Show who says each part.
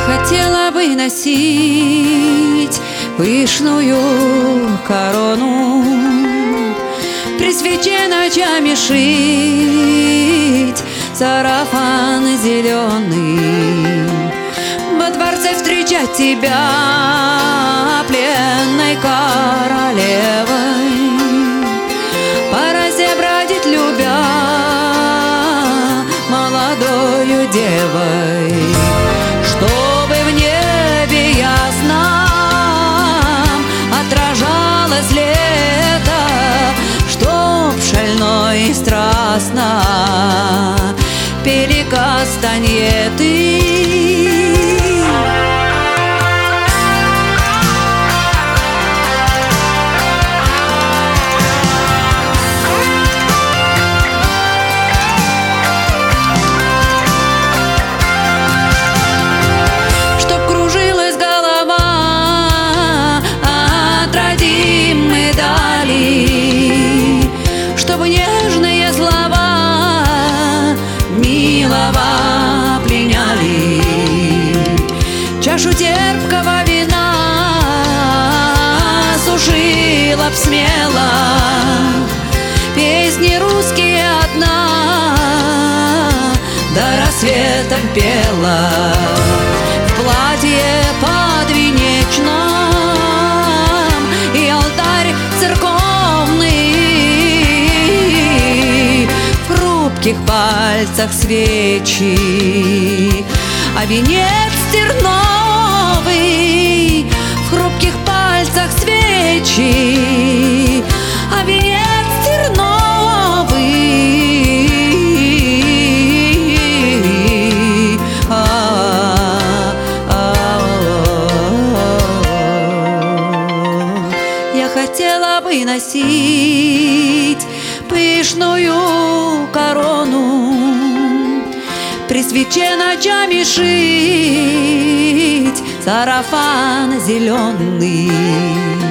Speaker 1: хотела бы носить пышную корону, при свече ночами шить сарафан зеленый, во дворце встречать тебя пленной королевой, по розе бродить любя молодою девой, чтобы в небе ясном отражалось лето, чтоб шально и страстно пели кастаньеты. Чтобы нежные слова милого пленяли, чашу терпкого вина сушила б смело, песни русские одна до рассвета пела, в платье подвенечном и алтарь церковный, в хрупких пальцах свечи, а венец терновый, в хрупких пальцах свечи, а венец терновый. Я хотела бы носить пышную корону, при свече ночами шить сарафан зеленый,